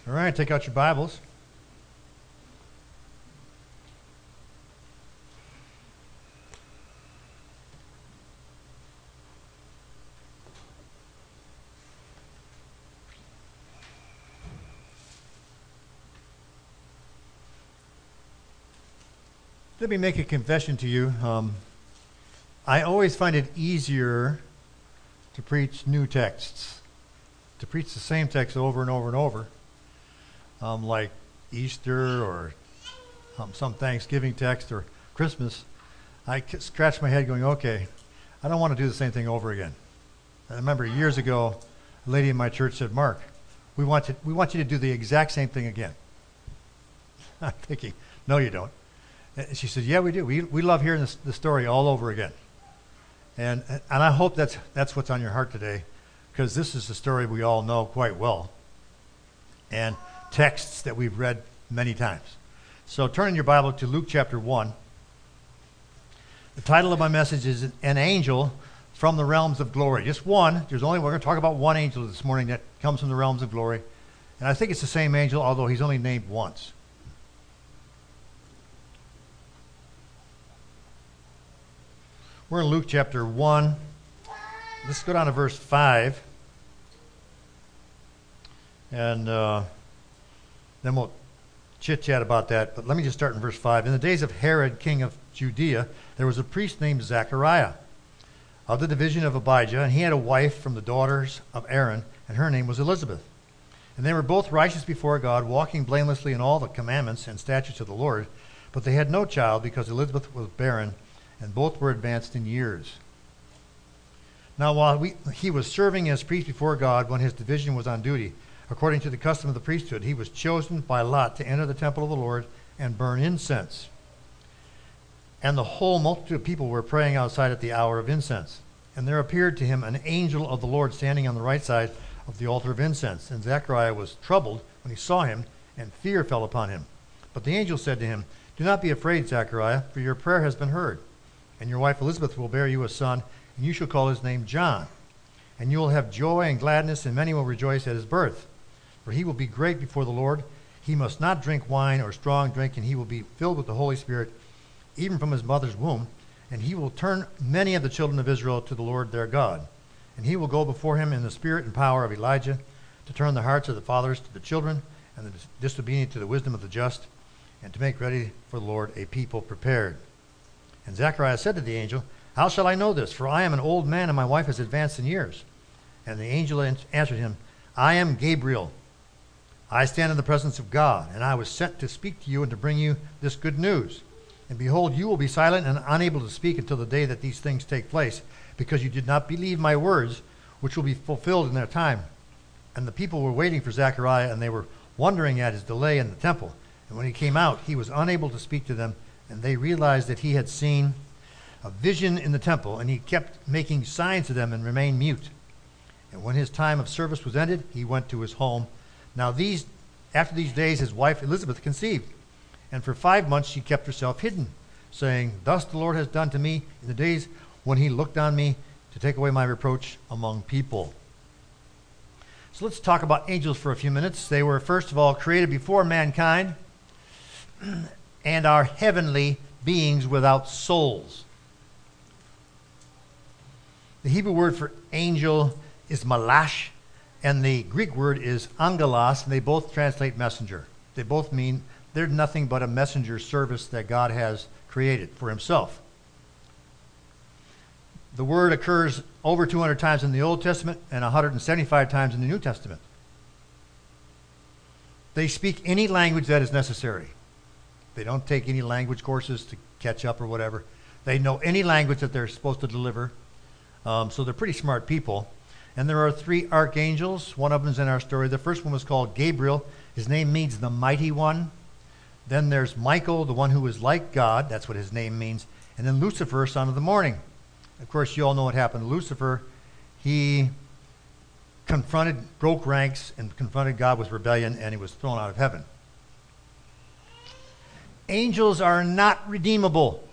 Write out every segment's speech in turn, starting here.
All right, take out your Bibles. Let me make a confession to you. I always find it easier to preach new texts, to preach the same text over and over and over, like Easter or some Thanksgiving text or Christmas. I scratch my head going, okay, I don't want to do the same thing over again. I remember years ago, a lady in my church said, Mark, we want you to do the exact same thing again. I'm thinking, no, you don't. And she said, yeah, we do. We love hearing the story all over again. And I hope that's what's on your heart today, because this is the story we all know quite well, and texts that we've read many times. So turn in your Bible to Luke chapter 1. The title of my message is An Angel from the Realms of Glory. Just one. We're going to talk about one angel this morning that comes from the realms of glory. And I think it's the same angel, although he's only named once. We're in Luke chapter 1. Let's go down to verse 5. And then we'll chit-chat about that. But let me just start in verse 5. In the days of Herod, king of Judea, there was a priest named Zechariah of the division of Abijah, and he had a wife from the daughters of Aaron, and her name was Elizabeth. And they were both righteous before God, walking blamelessly in all the commandments and statutes of the Lord. But they had no child because Elizabeth was barren, and both were advanced in years. Now while he was serving as priest before God when his division was on duty, according to the custom of the priesthood, he was chosen by lot to enter the temple of the Lord and burn incense. And the whole multitude of people were praying outside at the hour of incense. And there appeared to him an angel of the Lord standing on the right side of the altar of incense. And Zechariah was troubled when he saw him, and fear fell upon him. But the angel said to him, Do not be afraid, Zechariah, for your prayer has been heard. And your wife Elizabeth will bear you a son, and you shall call his name John. And you will have joy and gladness, and many will rejoice at his birth. For he will be great before the Lord. He must not drink wine or strong drink, and he will be filled with the Holy Spirit, even from his mother's womb. And he will turn many of the children of Israel to the Lord their God. And he will go before him in the spirit and power of Elijah, to turn the hearts of the fathers to the children, and the disobedient to the wisdom of the just, and to make ready for the Lord a people prepared. And Zechariah said to the angel, How shall I know this? For I am an old man, and my wife is advanced in years. And the angel answered him, I am Gabriel. I stand in the presence of God, and I was sent to speak to you and to bring you this good news. And behold, you will be silent and unable to speak until the day that these things take place, because you did not believe my words, which will be fulfilled in their time. And the people were waiting for Zechariah, and they were wondering at his delay in the temple. And when he came out, he was unable to speak to them, and they realized that he had seen a vision in the temple, and he kept making signs to them and remained mute. And when his time of service was ended, he went to his home. Now after these days, his wife Elizabeth conceived, and for 5 months she kept herself hidden, saying, Thus the Lord has done to me in the days when he looked on me to take away my reproach among people. So let's talk about angels for a few minutes. They were, first of all, created before mankind and are heavenly beings without souls. The Hebrew word for angel is malash, and the Greek word is angelos, and they both translate messenger. They both mean they're nothing but a messenger service that God has created for himself. The word occurs over 200 times in the Old Testament and 175 times in the New Testament. They speak any language that is necessary. They don't take any language courses to catch up or whatever. They know any language that they're supposed to deliver. So they're pretty smart people. And there are 3 archangels. One of them is in our story. The first one was called Gabriel. His name means the mighty one. Then there's Michael, the one who is like God. That's what his name means. And then Lucifer, son of the morning. Of course, you all know what happened to Lucifer. He broke ranks, and confronted God with rebellion, and he was thrown out of heaven. Angels are not redeemable.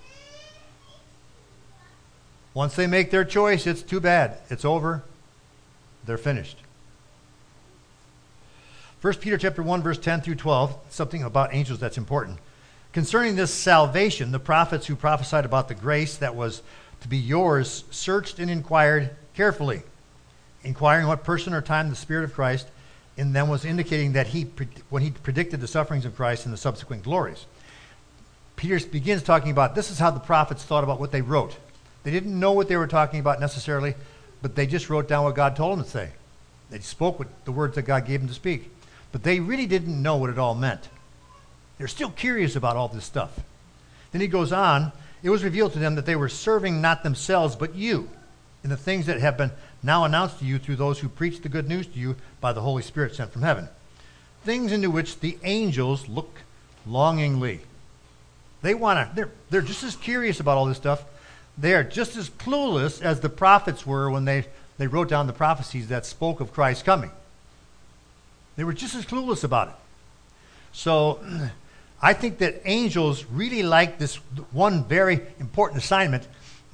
Once they make their choice, it's too bad. It's over. They're finished. 1 Peter chapter 1, verse 10 through 12, something about angels that's important. Concerning this salvation, the prophets who prophesied about the grace that was to be yours searched and inquired carefully, inquiring what person or time the Spirit of Christ in them was indicating that when he predicted the sufferings of Christ and the subsequent glories. Peter begins talking about this is how the prophets thought about what they wrote. They didn't know what they were talking about necessarily, but they just wrote down what God told them to say. They spoke with the words that God gave them to speak. But they really didn't know what it all meant. They're still curious about all this stuff. Then he goes on, it was revealed to them that they were serving not themselves, but you, in the things that have been now announced to you through those who preach the good news to you by the Holy Spirit sent from heaven. Things into which the angels look longingly. They're just as curious about all this stuff. They are just as clueless as the prophets were when they wrote down the prophecies that spoke of Christ coming. They were just as clueless about it. So I think that angels really like this one very important assignment.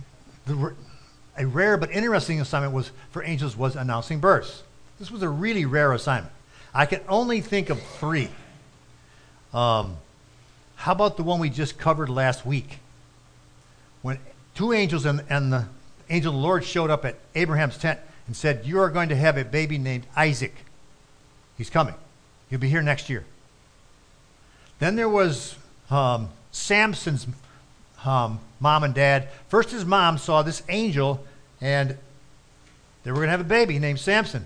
A rare but interesting assignment for angels was announcing births. This was a really rare assignment. I can only think of 3. How about the one we just covered last week? When 2 angels and the angel of the Lord showed up at Abraham's tent and said, you are going to have a baby named Isaac. He's coming. He'll be here next year. Then there was Samson's mom and dad. First his mom saw this angel and they were going to have a baby named Samson.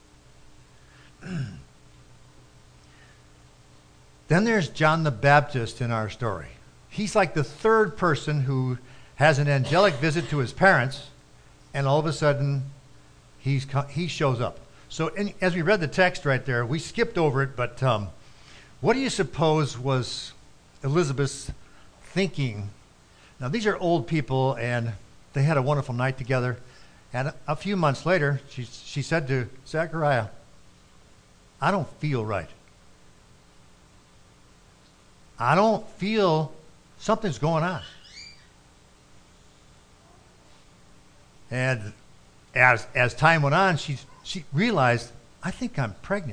Then there's John the Baptist in our story. He's like the 3rd person who has an angelic visit to his parents, and all of a sudden he shows up. So as we read the text right there, we skipped over it, but what do you suppose was Elizabeth's thinking? Now, these are old people, and they had a wonderful night together. And a few months later, she said to Zechariah, I don't feel right. I don't feel something's going on. And as time went on, she realized, I think I'm pregnant.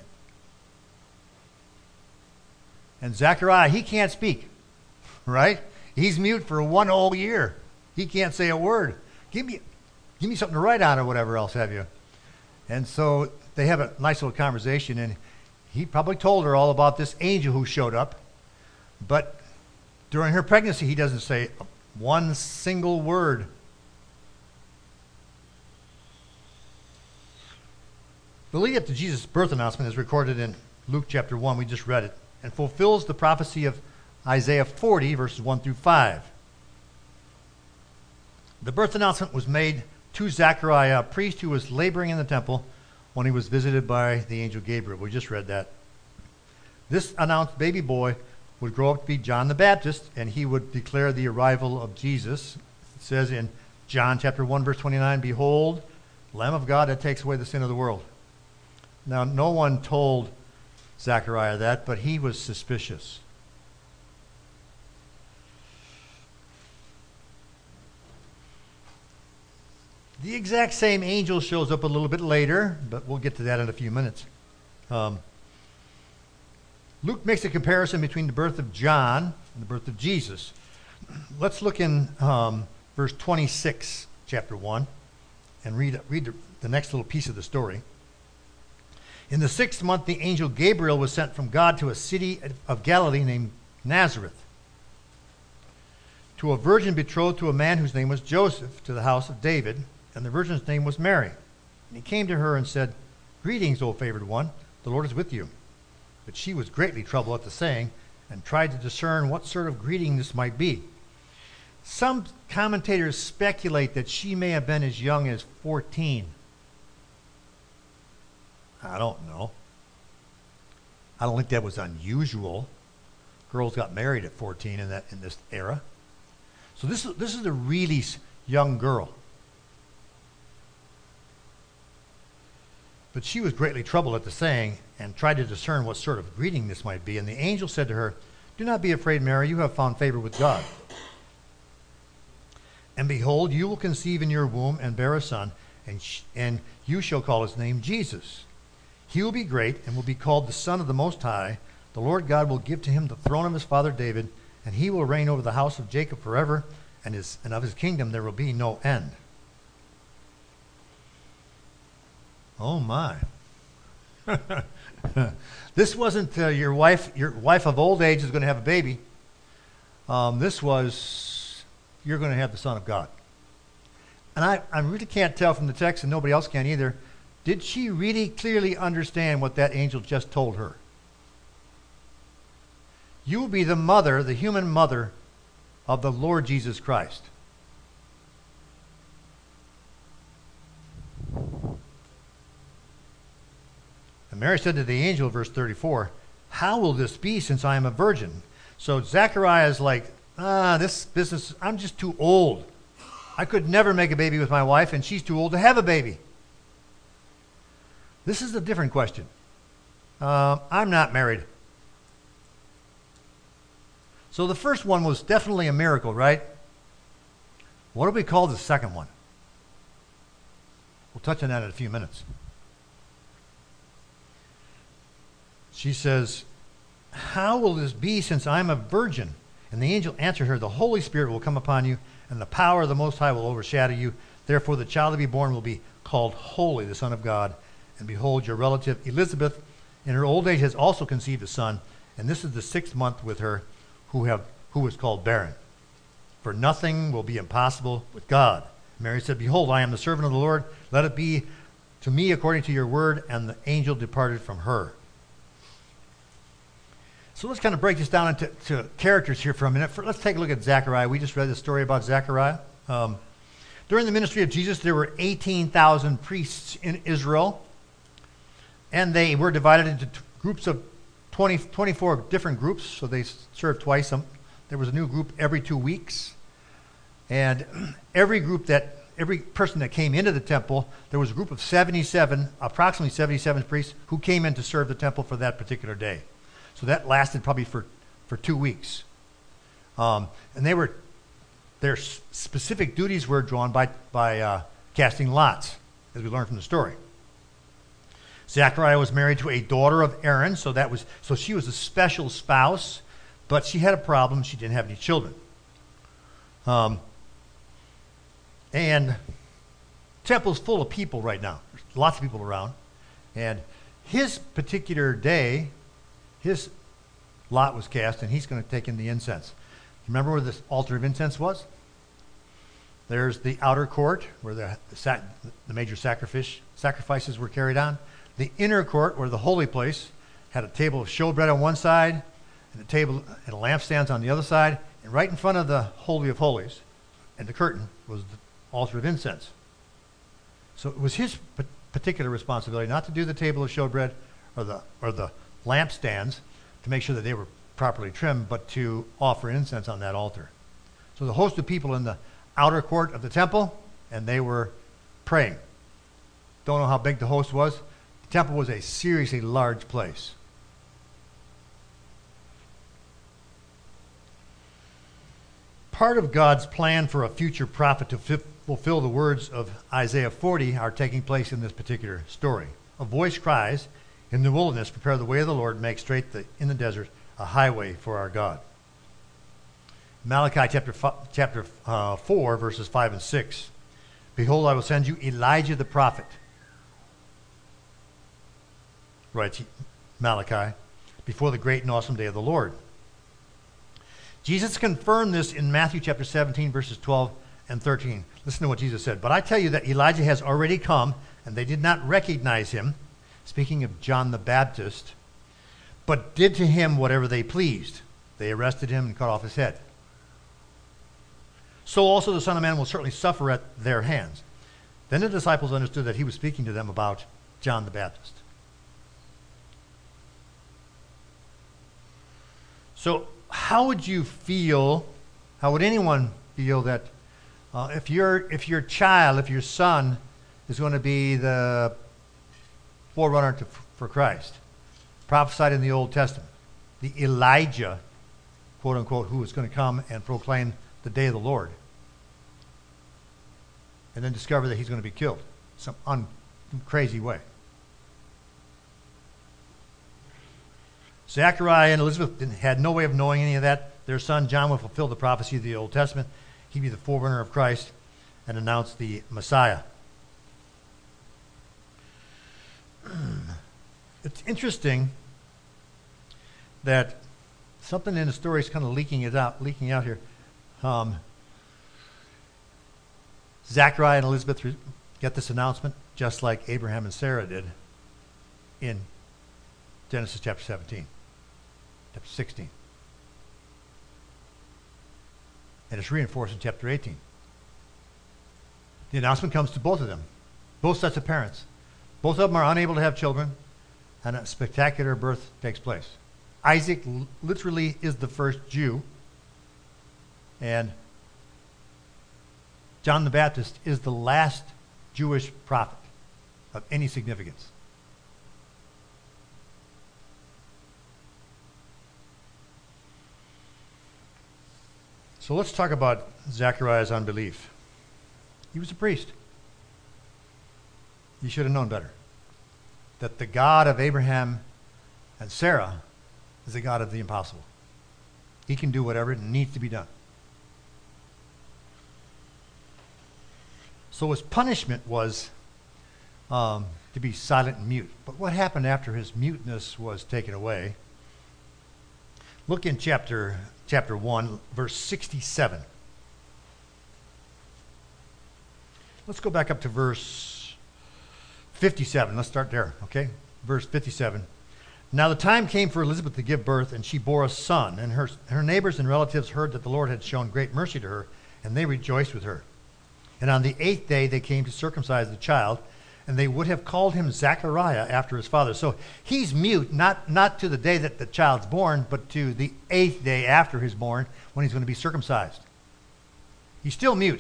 And Zechariah, he can't speak, right? He's mute for 1 whole year. He can't say a word. Give me something to write on or whatever else have you. And so they have a nice little conversation, and he probably told her all about this angel who showed up. But during her pregnancy, he doesn't say one single word. The lead up to Jesus' birth announcement is recorded in Luke chapter 1. We just read it. And fulfills the prophecy of Isaiah 40, verses 1 through 5. The birth announcement was made to Zechariah, a priest who was laboring in the temple when he was visited by the angel Gabriel. We just read that. This announced baby boy would grow up to be John the Baptist, and he would declare the arrival of Jesus. It says in John chapter 1, verse 29, Behold, Lamb of God that takes away the sin of the world. Now, no one told Zechariah that, but he was suspicious. The exact same angel shows up a little bit later, but we'll get to that in a few minutes. Luke makes a comparison between the birth of John and the birth of Jesus. Let's look in verse 26, chapter 1, and read the next little piece of the story. In the 6th month, the angel Gabriel was sent from God to a city of Galilee named Nazareth, to a virgin betrothed to a man whose name was Joseph, to the house of David, and the virgin's name was Mary. And he came to her and said, Greetings, O favored one, the Lord is with you. But she was greatly troubled at the saying, and tried to discern what sort of greeting this might be. Some commentators speculate that she may have been as young as 14. I don't know. I don't think that was unusual. Girls got married at 14 in this era. So this is a really young girl. But she was greatly troubled at the saying, and tried to discern what sort of greeting this might be. And the angel said to her, Do not be afraid, Mary, you have found favor with God. And behold, you will conceive in your womb and bear a son, and you shall call his name Jesus. He will be great and will be called the Son of the Most High. The Lord God will give to him the throne of his father David, and he will reign over the house of Jacob forever, and of his kingdom there will be no end. Oh my. This wasn't your wife of old age is going to have a baby. This was, you're going to have the Son of God. And I really can't tell from the text, and nobody else can either. Did she really clearly understand what that angel just told her? You will be the mother, the human mother of the Lord Jesus Christ. And Mary said to the angel, verse 34, how will this be since I am a virgin? So Zechariah is like, this business, I'm just too old. I could never make a baby with my wife, and she's too old to have a baby. This is a different question. I'm not married. So the first one was definitely a miracle, right? What do we call the second one? We'll touch on that in a few minutes. She says, how will this be since I'm a virgin? And the angel answered her, the Holy Spirit will come upon you, and the power of the Most High will overshadow you. Therefore the child to be born will be called Holy, the Son of God. And behold, your relative Elizabeth, in her old age, has also conceived a son, and this is the 6th month with her, who was called barren. For nothing will be impossible with God. Mary said, behold, I am the servant of the Lord. Let it be to me according to your word. And the angel departed from her. So let's kind of break this down into characters here for a minute. Let's take a look at Zechariah. We just read the story about Zechariah. During the ministry of Jesus, there were 18,000 priests in Israel. And they were divided into groups of 24 different groups, so they served twice. There was a new group every 2 weeks. And every person that came into the temple, there was a group of approximately 77 priests who came in to serve the temple for that particular day. So that lasted probably for 2 weeks. And their specific duties were drawn by casting lots, as we learned from the story. Zechariah was married to a daughter of Aaron, so she was a special spouse, but she had a problem. She didn't have any children. And the temple's full of people right now. There's lots of people around. And his particular day, his lot was cast, and he's going to take in the incense. Remember where this altar of incense was? There's the outer court where the major sacrifices were carried on. The inner court, where the holy place, had a table of showbread on one side and a table and lampstands on the other side. And right in front of the Holy of Holies and the curtain was the altar of incense. So it was his particular responsibility not to do the table of showbread or the lampstands to make sure that they were properly trimmed, but to offer incense on that altar. So the host of people in the outer court of the temple, and they were praying. Don't know how big the host was. The temple was a seriously large place. Part of God's plan for a future prophet to fulfill the words of Isaiah 40 are taking place in this particular story. A voice cries, in the wilderness, prepare the way of the Lord, make straight in the desert a highway for our God. Malachi chapter 4, verses 5 and 6. Behold, I will send you Elijah the prophet, writes Malachi, before the great and awesome day of the Lord. Jesus confirmed this in Matthew chapter 17, verses 12 and 13. Listen to what Jesus said. But I tell you that Elijah has already come, and they did not recognize him, speaking of John the Baptist, but did to him whatever they pleased. They arrested him and cut off his head. So also the Son of Man will certainly suffer at their hands. Then the disciples understood that he was speaking to them about John the Baptist. So how would you feel, how would anyone feel that if your child, if your son is going to be the forerunner for Christ, prophesied in the Old Testament, the Elijah, quote unquote, who is going to come and proclaim the day of the Lord, and then discover that he's going to be killed some crazy way? Zechariah and Elizabeth had no way of knowing any of that. Their son John would fulfill the prophecy of the Old Testament. He'd be the forerunner of Christ and announce the Messiah. It's interesting that something in the story is kind of leaking out here. Zechariah and Elizabeth get this announcement just like Abraham and Sarah did in Genesis chapter 17, chapter 16. And it's reinforced in chapter 18. The announcement comes to both of them, both sets of parents. Both of them are unable to have children, and a spectacular birth takes place. Isaac literally is the first Jew, and John the Baptist is the last Jewish prophet of any significance. So let's talk about Zechariah's unbelief. He was a priest. He should have known better. That the God of Abraham and Sarah is the God of the impossible. He can do whatever needs to be done. So his punishment was to be silent and mute. But what happened after his muteness was taken away? Look in chapter 1, verse 67. Let's go back up to verse 57. Let's start there, okay? Verse 57. Now the time came for Elizabeth to give birth, and she bore a son. And her neighbors and relatives heard that the Lord had shown great mercy to her, and they rejoiced with her. And on the 8th day they came to circumcise the child, and they would have called him Zechariah after his father. So he's mute, not to the day that the child's born, but to the 8th day after he's born, when he's going to be circumcised. He's still mute.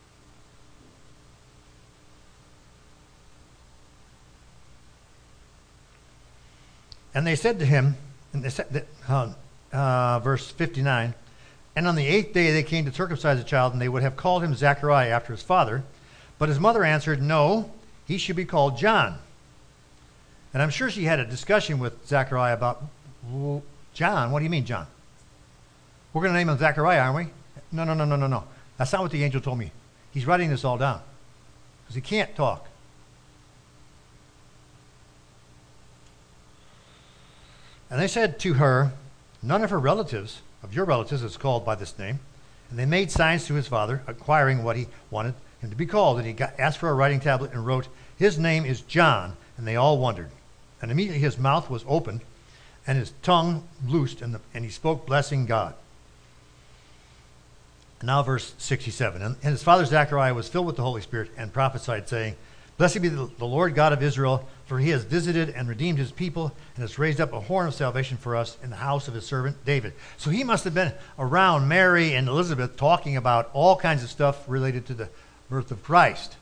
And they said to him, and they said verse 59, and on the 8th day they came to circumcise the child, and they would have called him Zechariah after his father. But his mother answered, no, he should be called John. And I'm sure she had a discussion with Zechariah about, well, John, what do you mean, John? We're going to name him Zechariah, aren't we? No. That's not what the angel told me. He's writing this all down because he can't talk. And they said to her, none of your relatives is called by this name. And they made signs to his father, inquiring what he wanted him to be called. And he asked for a writing tablet and wrote, his name is John. And they all wondered. And immediately his mouth was opened, and his tongue loosed, and he spoke, blessing God. And now verse 67. And his father Zechariah was filled with the Holy Spirit and prophesied, saying, blessed be the Lord God of Israel, for he has visited and redeemed his people, and has raised up a horn of salvation for us in the house of his servant David. So he must have been around Mary and Elizabeth talking about all kinds of stuff related to the birth of Christ.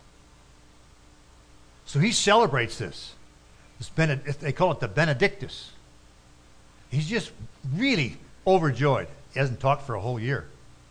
So he celebrates this. They call it the Benedictus. He's just really overjoyed. He hasn't talked for a whole year.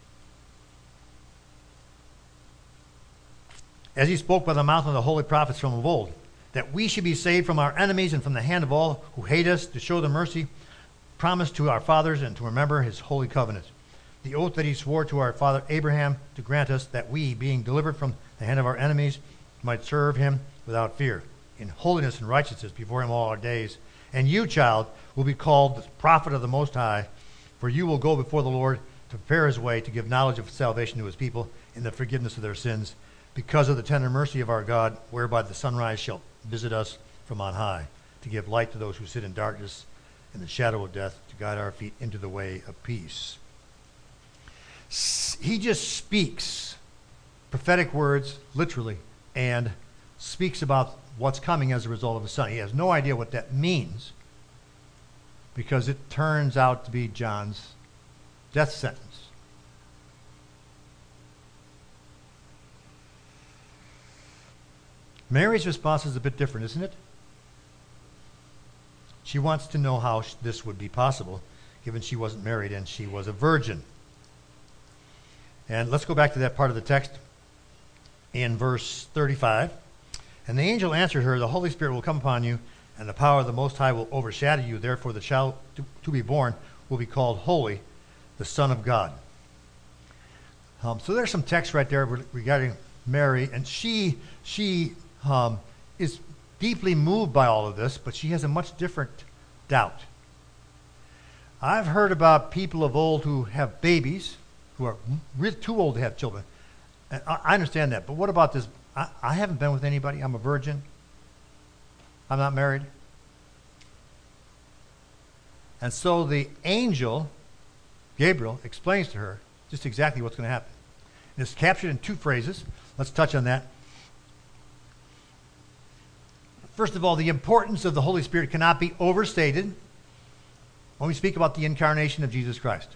As he spoke by the mouth of the holy prophets from of old, that we should be saved from our enemies and from the hand of all who hate us, to show the mercy promised to our fathers and to remember his holy covenant, the oath that he swore to our father Abraham to grant us, that we, being delivered from the hand of our enemies, might serve him without fear, in holiness and righteousness before him all our days. And you, child, will be called the prophet of the Most High, for you will go before the Lord to prepare his way, to give knowledge of salvation to his people in the forgiveness of their sins, because of the tender mercy of our God, whereby the sunrise shall visit us from on high, to give light to those who sit in darkness and the shadow of death, to guide our feet into the way of peace. He just speaks prophetic words, literally, and speaks about what's coming as a result of his son. He has no idea what that means, because it turns out to be John's death sentence. Mary's response is a bit different, isn't it? She wants to know how this would be possible, given she wasn't married and she was a virgin. And let's go back to that part of the text in verse 35. And the angel answered her, the Holy Spirit will come upon you, and the power of the Most High will overshadow you. Therefore, the child to be born will be called Holy, the Son of God. So there's some text right there regarding Mary, and she is deeply moved by all of this, but she has a much different doubt. I've heard about people of old who have babies who are really too old to have children. And I understand that, but what about this? I haven't been with anybody. I'm a virgin. I'm not married. And so the angel, Gabriel, explains to her just exactly what's going to happen. And it's captured in two phrases. Let's touch on that. First of all, the importance of the Holy Spirit cannot be overstated when we speak about the incarnation of Jesus Christ.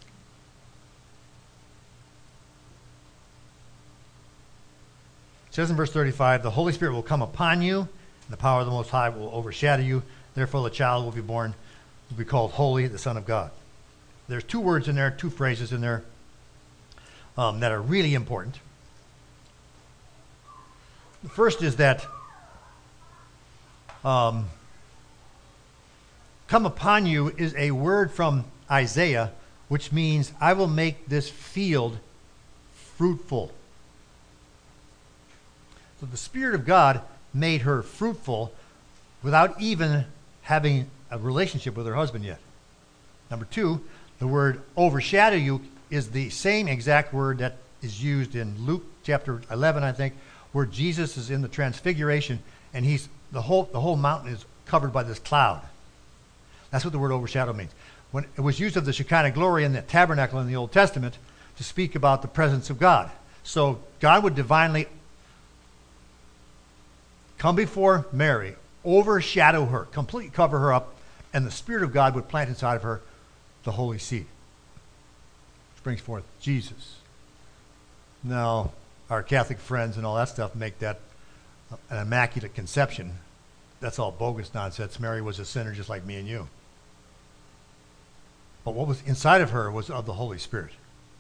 It says in verse 35, the Holy Spirit will come upon you, and the power of the Most High will overshadow you. Therefore, the child will be born, will be called Holy, the Son of God. There's two words in there, two phrases in there that are really important. The first is that come upon you is a word from Isaiah, which means I will make this field fruitful. So the Spirit of God made her fruitful without even having a relationship with her husband yet. Number two, the word overshadow you is the same exact word that is used in Luke chapter 11, I think, where Jesus is in the transfiguration and the whole mountain is covered by this cloud. That's what the word overshadow means. When it was used of the Shekinah glory in the tabernacle in the Old Testament to speak about the presence of God. So God would divinely come before Mary, overshadow her, completely cover her up, and the Spirit of God would plant inside of her the holy seed, which brings forth Jesus. Now, our Catholic friends and all that stuff make that an immaculate conception. That's all bogus nonsense. Mary was a sinner just like me and you. But what was inside of her was of the Holy Spirit.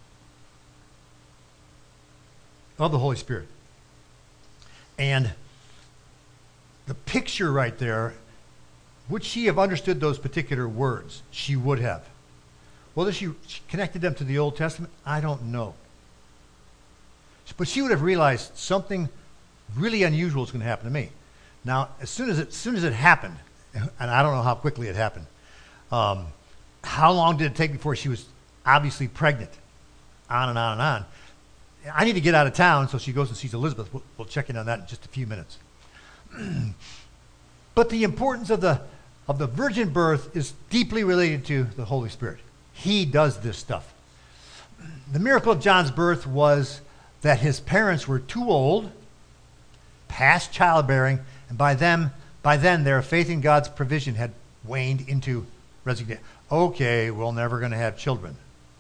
Of the Holy Spirit. And the picture right there, would she have understood those particular words? She would have. Whether she connected them to the Old Testament, I don't know. But she would have realized something really unusual is going to happen to me. Now, as soon as it happened, and I don't know how quickly it happened, how long did it take before she was obviously pregnant? On and on and on. I need to get out of town, so she goes and sees Elizabeth. We'll check in on that in just a few minutes. But the importance of the virgin birth is deeply related to the Holy Spirit. He does this stuff. The miracle of John's birth was that his parents were too old, past childbearing, and by then their faith in God's provision had waned into resignation. Okay, we're never going to have children.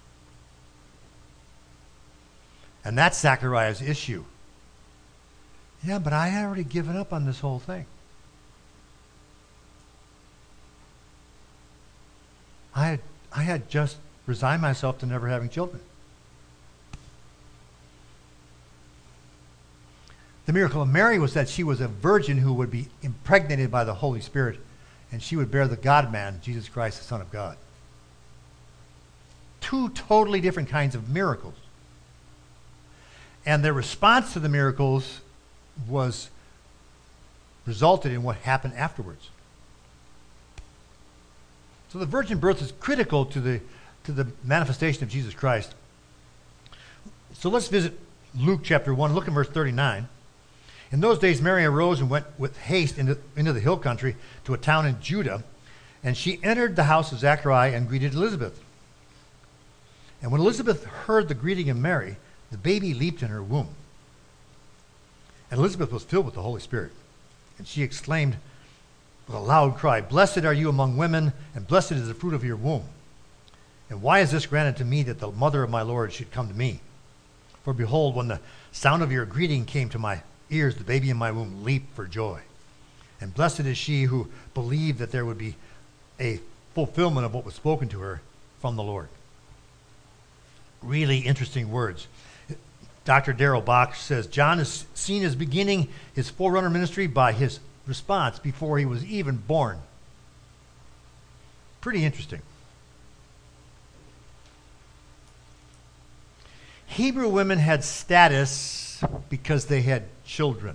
And that's Zechariah's issue. Yeah, but I had already given up on this whole thing. I had just resigned myself to never having children. The miracle of Mary was that she was a virgin who would be impregnated by the Holy Spirit, and she would bear the God-man, Jesus Christ, the Son of God. Two totally different kinds of miracles. And their response to the miracles resulted in what happened afterwards. So the virgin birth is critical to the manifestation of Jesus Christ. So let's visit Luke chapter 1. Look at verse 39. In those days, Mary arose and went with haste into the hill country to a town in Judah, and she entered the house of Zechariah and greeted Elizabeth. And when Elizabeth heard the greeting of Mary, the baby leaped in her womb. And Elizabeth was filled with the Holy Spirit, and she exclaimed with a loud cry, "Blessed are you among women, and blessed is the fruit of your womb. And why is this granted to me that the mother of my Lord should come to me? For behold, when the sound of your greeting came to my ears, the baby in my womb leaped for joy. And blessed is she who believed that there would be a fulfillment of what was spoken to her from the Lord." Really interesting words. Dr. Darrell Bock says, John is seen as beginning his forerunner ministry by his response before he was even born. Pretty interesting. Hebrew women had status because they had children.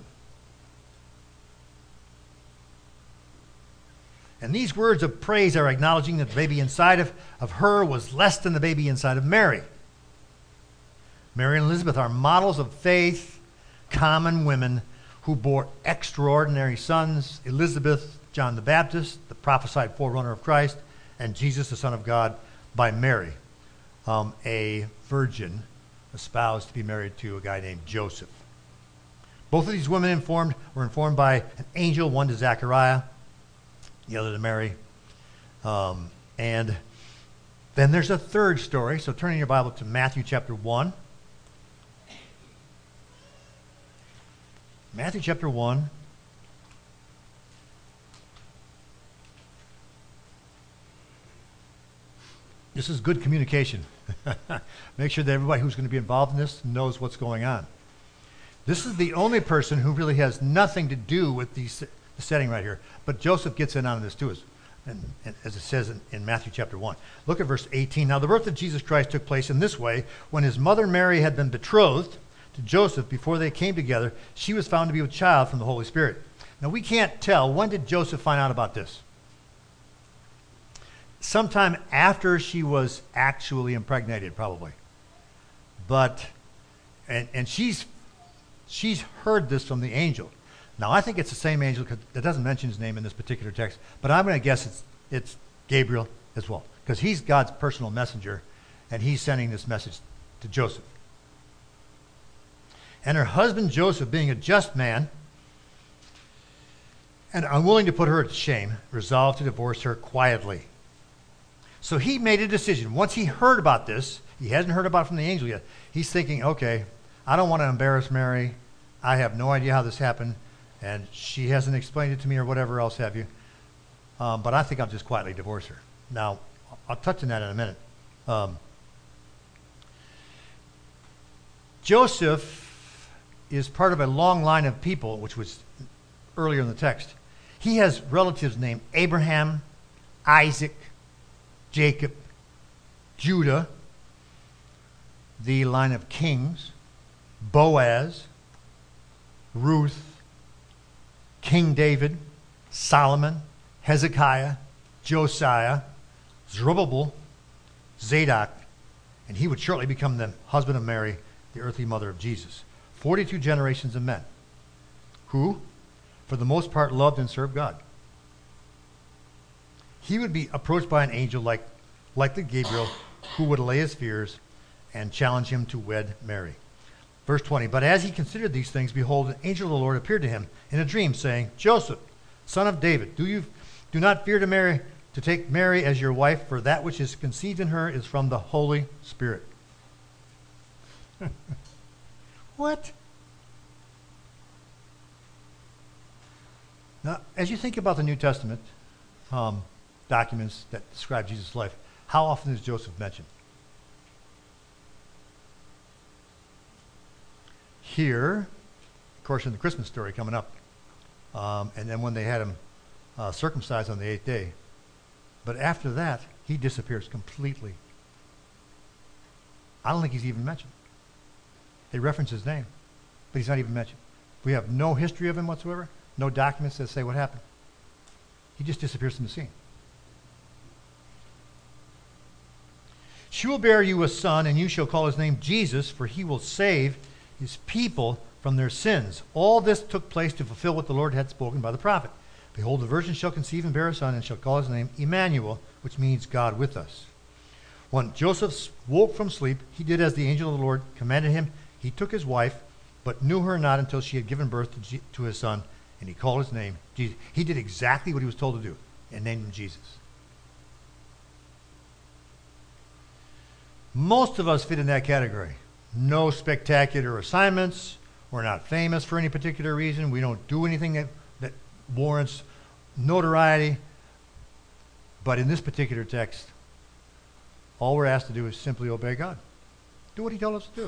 And these words of praise are acknowledging that the baby inside of her was less than the baby inside of Mary. Mary and Elizabeth are models of faith, common women who bore extraordinary sons: Elizabeth, John the Baptist, the prophesied forerunner of Christ, and Jesus, the Son of God, by Mary, a virgin espoused to be married to a guy named Joseph. Both of these women were informed by an angel, one to Zechariah, the other to Mary. And then there's a third story. So turn in your Bible to Matthew chapter 1. Matthew chapter 1. This is good communication. Make sure that everybody who's going to be involved in this knows what's going on. This is the only person who really has nothing to do with the setting right here. But Joseph gets in on this too, as it says in Matthew chapter 1. Look at verse 18. Now the birth of Jesus Christ took place in this way. When his mother Mary had been betrothed to Joseph, before they came together, she was found to be with child from the Holy Spirit. Now we can't tell. When did Joseph find out about this? Sometime after she was actually impregnated, probably. But, and she's heard this from the angel. Now, I think it's the same angel, because it doesn't mention his name in this particular text, but I'm going to guess it's Gabriel as well, because he's God's personal messenger, and he's sending this message to Joseph. And her husband Joseph, being a just man and unwilling to put her to shame, resolved to divorce her quietly. So he made a decision. Once he heard about this, he hasn't heard about it from the angel yet. He's thinking, okay, I don't want to embarrass Mary. I have no idea how this happened, and she hasn't explained it to me or whatever else have you. But I think I'll just quietly divorce her. Now, I'll touch on that in a minute. Joseph is part of a long line of people, which was earlier in the text. He has relatives named Abraham, Isaac, Jacob, Judah, the line of kings, Boaz, Ruth, King David, Solomon, Hezekiah, Josiah, Zerubbabel, Zadok, and he would shortly become the husband of Mary, the earthly mother of Jesus. 42 generations of men who, for the most part, loved and served God. He would be approached by an angel like the Gabriel, who would allay his fears and challenge him to wed Mary. Verse 20, but as he considered these things, behold, an angel of the Lord appeared to him in a dream, saying, Joseph, son of David, do not fear to take Mary as your wife, for that which is conceived in her is from the Holy Spirit. What? Now, as you think about the New Testament documents that describe Jesus' life, how often is Joseph mentioned? Here, of course, in the Christmas story coming up, and then when they had him circumcised on the 8th day. But after that, he disappears completely. I don't think he's even mentioned. They reference his name, but he's not even mentioned. We have no history of him whatsoever, no documents that say what happened. He just disappears from the scene. She will bear you a son, and you shall call his name Jesus, for he will save his people from their sins. All this took place to fulfill what the Lord had spoken by the prophet. Behold, the virgin shall conceive and bear a son, and shall call his name Emmanuel, which means God with us. When Joseph woke from sleep, he did as the angel of the Lord commanded him. He took his wife, but knew her not until she had given birth to his son, and he called his name Jesus. He did exactly what he was told to do, and named him Jesus. Most of us fit in that category. No spectacular assignments. We're not famous for any particular reason. We don't do anything that warrants notoriety. But in this particular text, all we're asked to do is simply obey God. Do what he told us to do.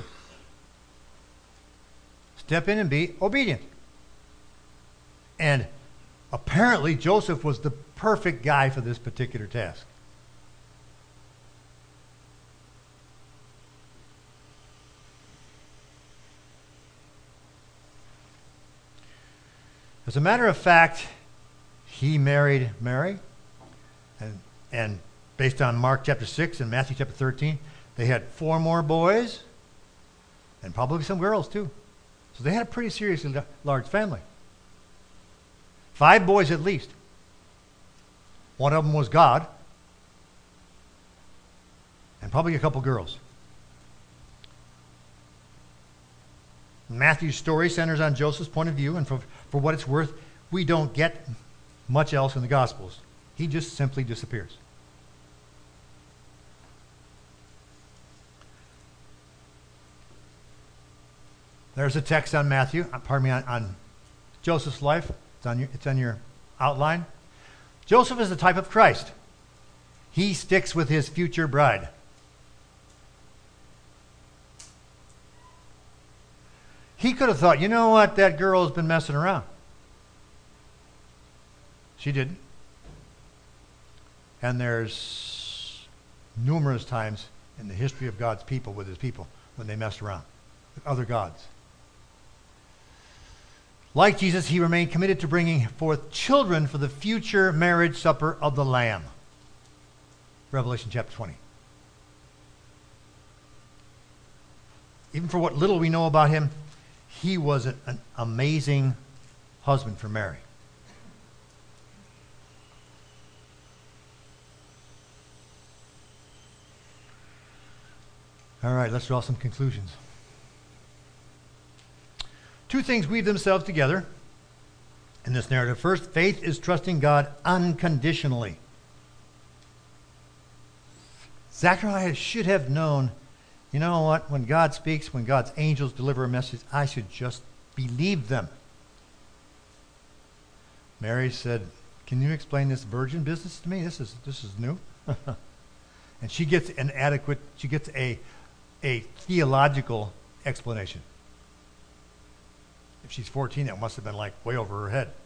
Step in and be obedient. And apparently Joseph was the perfect guy for this particular task. As a matter of fact, he married Mary, and based on Mark chapter 6 and Matthew chapter 13, they had 4 more boys and probably some girls too. So they had a pretty seriously large family. 5 boys at least. One of them was God, and probably a couple girls. Matthew's story centers on Joseph's point of view, and for what it's worth, we don't get much else in the Gospels. He just simply disappears. There's a text on on Joseph's life. It's on your outline. Joseph is the type of Christ. He sticks with his future bride. He could have thought, you know what, that girl has been messing around. She didn't. And there's numerous times in the history of God's people with his people when they messed around with other gods. Like Jesus, he remained committed to bringing forth children for the future marriage supper of the Lamb. Revelation chapter 20. Even for what little we know about him, he was an amazing husband for Mary. All right, let's draw some conclusions. 2 things weave themselves together in this narrative. First, faith is trusting God unconditionally. Zachariah should have known, you know what, when God speaks, when God's angels deliver a message, I should just believe them. Mary said, can you explain this virgin business to me? This is new. And she gets a theological explanation. If she's 14, that must have been like way over her head.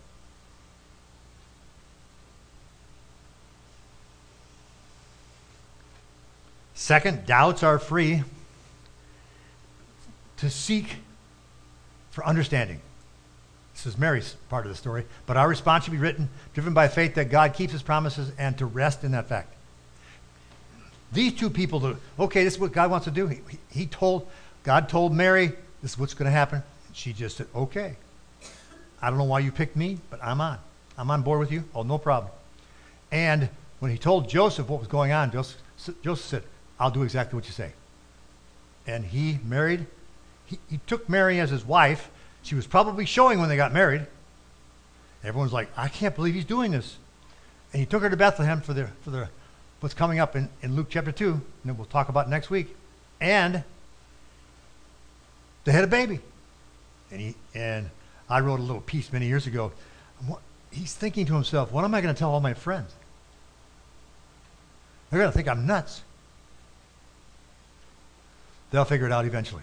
Second, doubts are free to seek for understanding. This is Mary's part of the story. But our response should be driven by faith that God keeps his promises and to rest in that fact. These 2 people, okay, this is what God wants to do. God told Mary, this is what's going to happen. She just said, okay. I don't know why you picked me, but I'm on. I'm on board with you. Oh, no problem. And when he told Joseph what was going on, Joseph said, I'll do exactly what you say. And he took Mary as his wife. She was probably showing when they got married. Everyone's like, I can't believe he's doing this. And he took her to Bethlehem for what's coming up in Luke chapter 2, and we'll talk about next week. And they had a baby. And I wrote a little piece many years ago. He's thinking to himself, what am I going to tell all my friends? They're going to think I'm nuts. They'll figure it out eventually.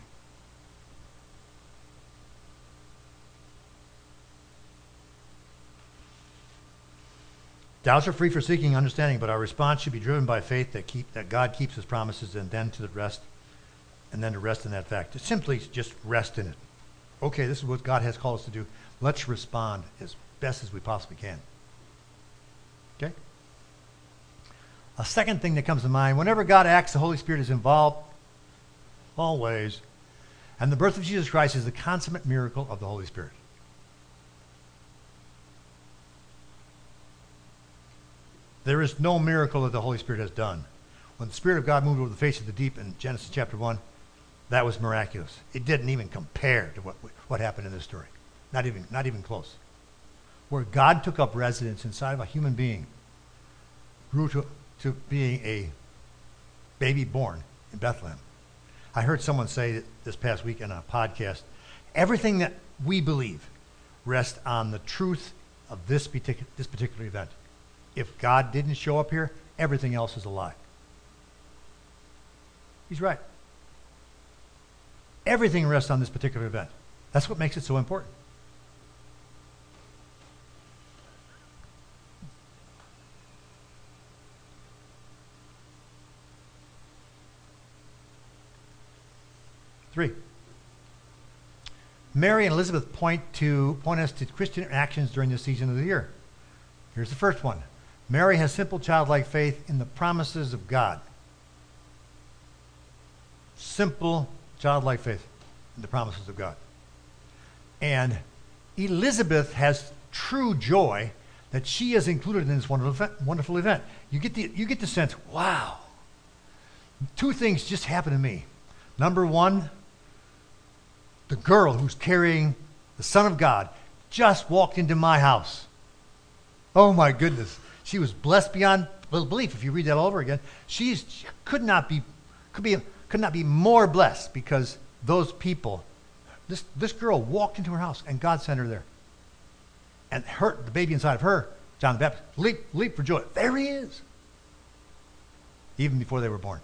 Doubts are free for seeking understanding, but our response should be driven by faith that God keeps his promises, and then to rest in that fact. To simply just rest in it. Okay, this is what God has called us to do. Let's respond as best as we possibly can. Okay? A second thing that comes to mind, whenever God acts, the Holy Spirit is involved, always. And the birth of Jesus Christ is the consummate miracle of the Holy Spirit. There is no miracle that the Holy Spirit has done. When the Spirit of God moved over the face of the deep in Genesis chapter 1, that was miraculous. It didn't even compare to what happened in this story. Not even close. Where God took up residence inside of a human being, grew to being a baby born in Bethlehem. I heard someone say this past week in a podcast, everything that we believe rests on the truth of this particular event. If God didn't show up here, everything else is a lie. He's right. Everything rests on this particular event. That's what makes it so important. 3. Mary and Elizabeth point us to Christian actions during this season of the year. Here's the first one. Mary has simple childlike faith in the promises of God. Simple childlike faith in the promises of God. And Elizabeth has true joy that she is included in this wonderful event. You get the sense, wow, 2 things just happened to me. Number 1, the girl who's carrying the Son of God just walked into my house. Oh my goodness. She was blessed beyond belief. If you read that all over again, she could not be more blessed, because those people, this girl walked into her house and God sent her there. And the baby inside of her, John the Baptist, leaped for joy. There he is. Even before they were born.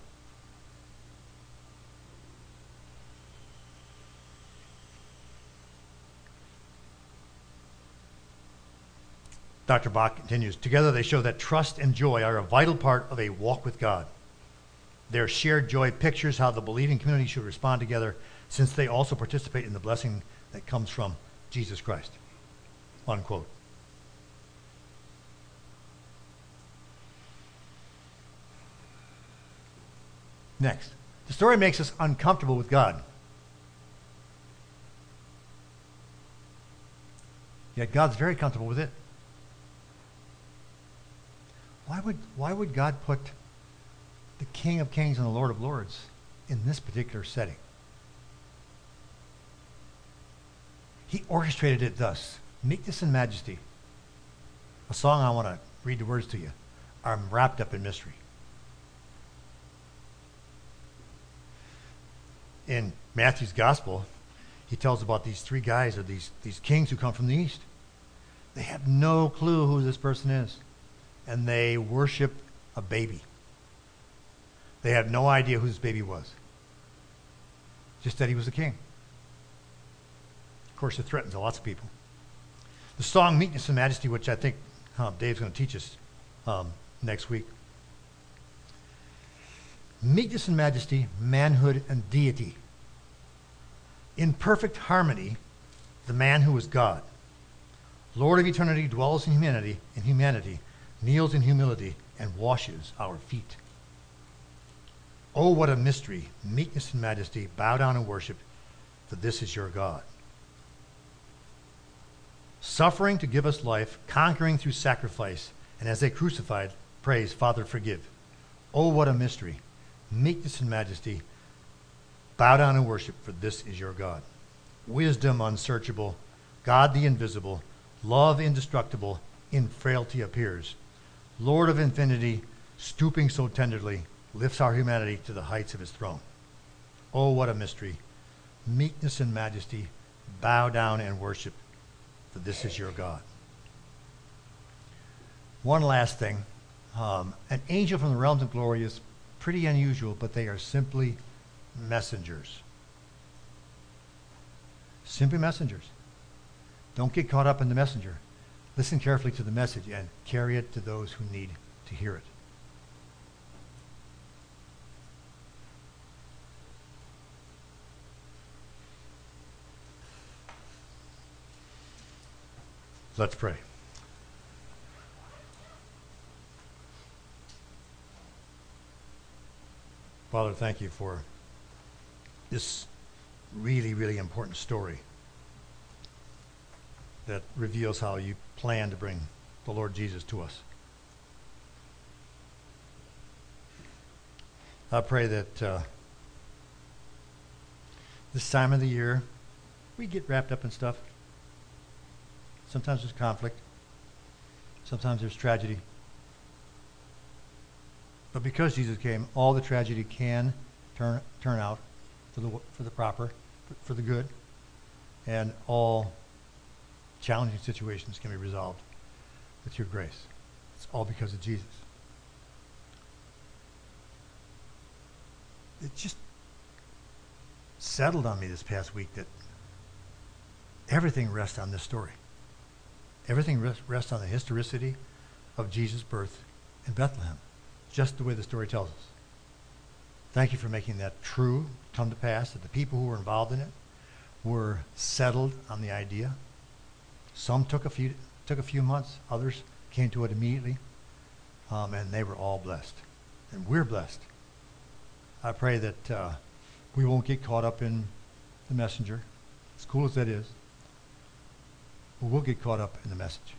Dr. Bach continues, together they show that trust and joy are a vital part of a walk with God. Their shared joy pictures how the believing community should respond together, since they also participate in the blessing that comes from Jesus Christ. Unquote. Next, the story makes us uncomfortable with God. Yet God's very comfortable with it. Why would God put the King of Kings and the Lord of Lords in this particular setting? He orchestrated it thus. Meekness and majesty. A song I want to read the words to you. I'm wrapped up in mystery. In Matthew's gospel, he tells about these 3 guys, or these kings who come from the east. They have no clue who this person is. And they worship a baby. They have no idea who this baby was. Just that he was a king. Of course, it threatens lots of people. The song Meekness and Majesty, which I think Dave's going to teach us next week. Meekness and majesty, manhood and deity. In perfect harmony, the man who is God, Lord of eternity, dwells in humanity, kneels in humility, and washes our feet. Oh, what a mystery, meekness and majesty, bow down and worship, for this is your God. Suffering to give us life, conquering through sacrifice, and as they crucified, praise, Father, forgive. Oh, what a mystery, meekness and majesty, bow down and worship, for this is your God. Wisdom unsearchable, God the invisible, love indestructible, in frailty appears. Lord of infinity, stooping so tenderly, lifts our humanity to the heights of his throne. Oh, what a mystery. Meekness and majesty, bow down and worship, for this is your God. One last thing. An angel from the realms of glory is pretty unusual, but they are simply messengers. Simply messengers. Don't get caught up in the messenger. Listen carefully to the message and carry it to those who need to hear it. Let's pray. Father, thank you for this really, really important story that reveals how you plan to bring the Lord Jesus to us. I pray that this time of the year, we get wrapped up in stuff. Sometimes there's conflict. Sometimes there's tragedy. But because Jesus came, all the tragedy can turn out for the proper, for the good, and all challenging situations can be resolved with your grace. It's all because of Jesus. It just settled on me this past week that everything rests on this story. Everything rests on the historicity of Jesus' birth in Bethlehem, just the way the story tells us. Thank you for making that true, come to pass, that the people who were involved in it were settled on the idea. Some took a few months, others came to it immediately, and they were all blessed. And we're blessed. I pray that we won't get caught up in the messenger, as cool as that is, but we'll get caught up in the message.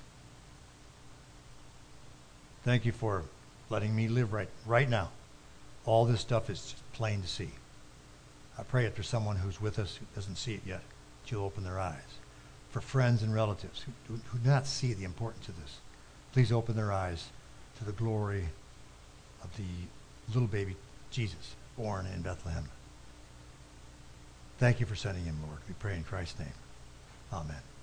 Thank you for letting me live right now. All this stuff is just plain to see. I pray if there's someone who's with us who doesn't see it yet, that you'll open their eyes. For friends and relatives who do not see the importance of this, please open their eyes to the glory of the little baby Jesus born in Bethlehem. Thank you for sending him, Lord. We pray in Christ's name. Amen.